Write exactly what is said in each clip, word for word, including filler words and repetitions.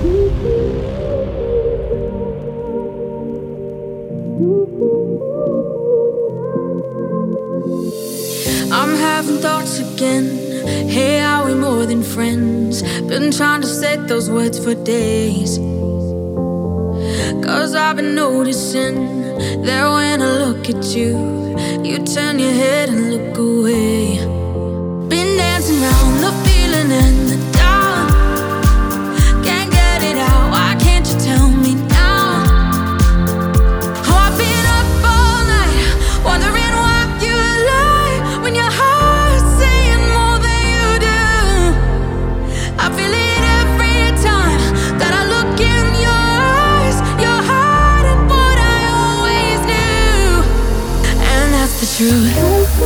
I'm having thoughts again. Hey, are we more than friends? Been trying to set those words for days. Cause I've been noticing that when I look at you, you turn your head and look away. Been dancing around the feeling and the doubt. Can't get it out, why can't you tell me now? Oh, I've been up all night, wondering why you lie when your heart's saying more than you do. I feel it every time that I look in your eyes. Your heart and what I always knew, and that's the truth.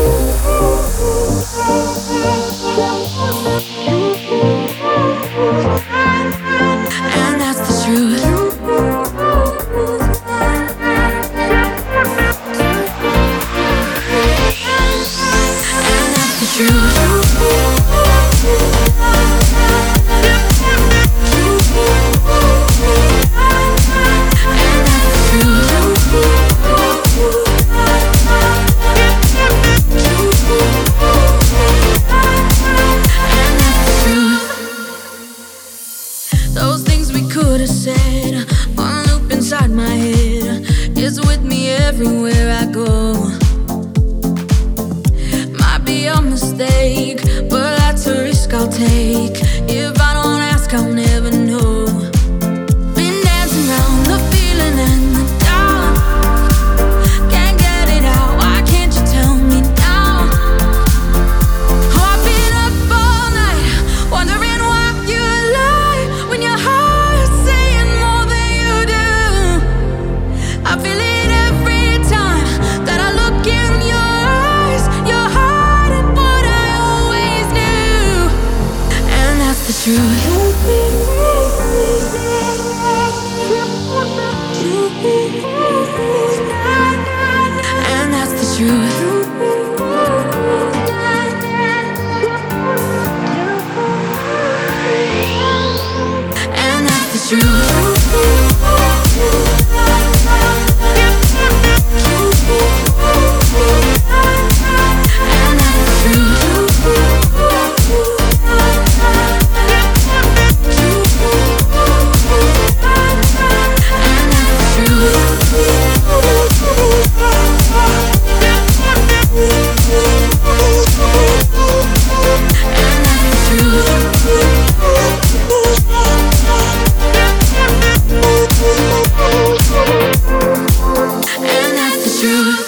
And that's the truth. And that's the truth. Those things we could have said on a loop inside my head is with me everywhere I go. Might be a mistake, but that's a risk I'll take. If I don't ask, I'll never know. Been dancing around the feeling and the doubt. Can't get it out, why can't you tell me now? Oh, I've been up all night, wondering why you lie when your heart's saying more than you do. I feel it every time that I look in your eyes. Your heart and what I always knew, and that's the truth. And that's the truth. And that's the truth. Truth.